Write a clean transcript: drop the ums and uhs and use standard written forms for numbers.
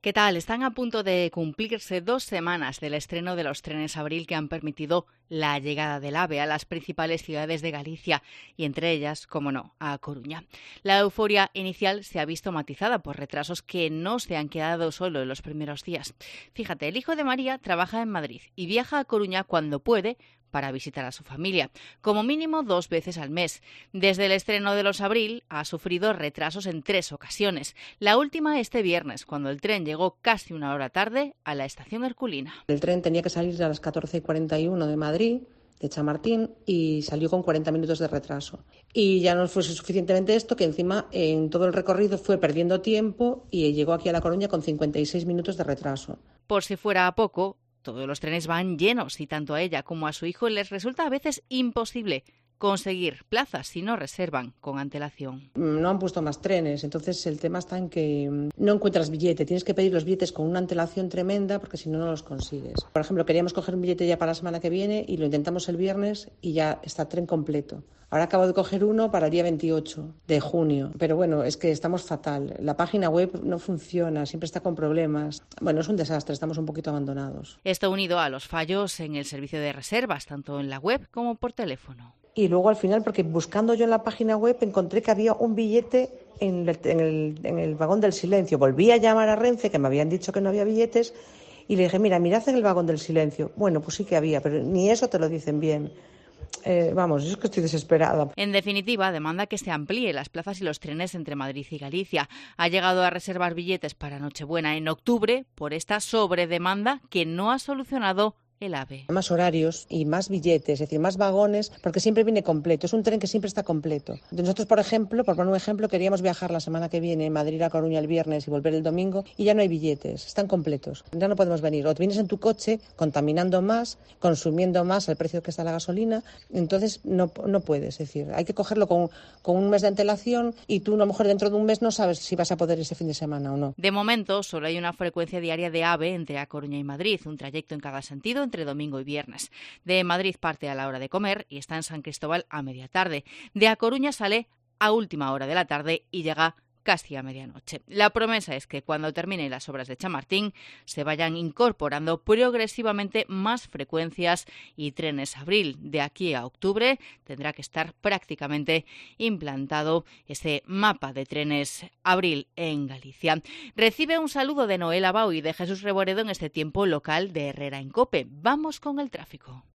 ¿Qué tal? Están a punto de cumplirse 2 semanas del estreno de los trenes Abril que han permitido la llegada del AVE a las principales ciudades de Galicia y entre ellas, como no, a Coruña. La euforia inicial se ha visto matizada por retrasos que no se han quedado solo en los primeros días. Fíjate, el hijo de María trabaja en Madrid y viaja a Coruña cuando puede para visitar a su familia, como mínimo 2 veces al mes. Desde el estreno de los Abril ha sufrido retrasos en 3 ocasiones. La última este viernes, cuando el tren llegó casi 1 hora tarde a la estación herculina. El tren tenía que salir a las 14:41 de Madrid, de Chamartín, y salió con 40 minutos de retraso. Y ya no fue suficientemente esto, que encima en todo el recorrido fue perdiendo tiempo y llegó aquí a La Coruña con 56 minutos de retraso. Por si fuera poco, todos los trenes van llenos y tanto a ella como a su hijo les resulta a veces imposible conseguir plazas si no reservan con antelación. No han puesto más trenes, entonces el tema está en que no encuentras billete. Tienes que pedir los billetes con una antelación tremenda porque si no, no los consigues. Por ejemplo, queríamos coger un billete ya para la semana que viene y lo intentamos el viernes y ya está tren completo. Ahora acabo de coger uno para el día 28 de junio, pero bueno, es que estamos fatal. La página web no funciona, siempre está con problemas. Bueno, es un desastre, estamos un poquito abandonados. Esto unido a los fallos en el servicio de reservas, tanto en la web como por teléfono. Y luego al final, porque buscando yo en la página web encontré que había un billete en el vagón del silencio. Volví a llamar a Renfe, que me habían dicho que no había billetes, y le dije, mirad en el vagón del silencio. Bueno, pues sí que había, pero ni eso te lo dicen bien. Vamos, yo es que estoy desesperada. En definitiva, demanda que se amplíe las plazas y los trenes entre Madrid y Galicia. Ha llegado a reservar billetes para Nochebuena en octubre por esta sobredemanda que no ha solucionado el AVE. Más horarios y más billetes, es decir, más vagones, porque siempre viene completo. Es un tren que siempre está completo. Nosotros, por ejemplo, por poner un ejemplo, queríamos viajar la semana que viene en Madrid a Coruña el viernes y volver el domingo y ya no hay billetes, están completos. Ya no podemos venir. O te vienes en tu coche contaminando más, consumiendo más al precio que está la gasolina, entonces no puedes. Es decir, hay que cogerlo con un mes de antelación y tú a lo mejor dentro de un mes no sabes si vas a poder ese fin de semana o no. De momento, solo hay una frecuencia diaria de AVE entre A Coruña y Madrid, un trayecto en cada sentido entre domingo y viernes. De Madrid parte a la hora de comer y está en San Cristóbal a media tarde. De A Coruña sale a última hora de la tarde y llega casi a medianoche. La promesa es que cuando terminen las obras de Chamartín se vayan incorporando progresivamente más frecuencias y trenes Abril. De aquí a octubre tendrá que estar prácticamente implantado ese mapa de trenes Abril en Galicia. Recibe un saludo de Noel Abau y de Jesús Reboredo en este tiempo local de Herrera en COPE. Vamos con el tráfico.